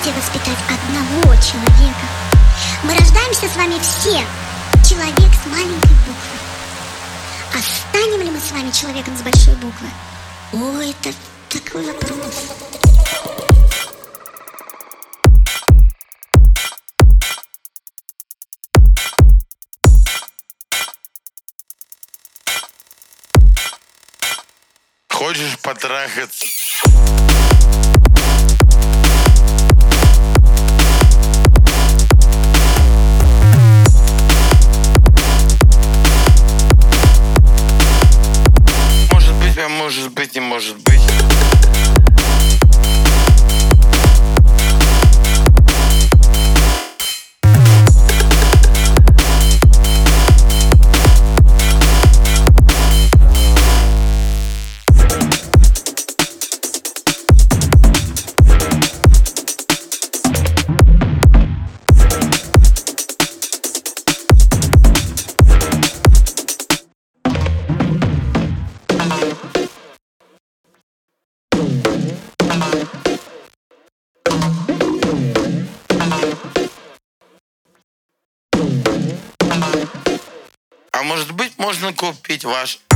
можете воспитать одного человека. Мы рождаемся с вами все. Человек с маленькой буквы. А станем ли мы с вами человеком с большой буквы? О, это такой вопрос. Хочешь потрахаться? Может быть, а может быть, не может быть. А может быть, можно купить ваш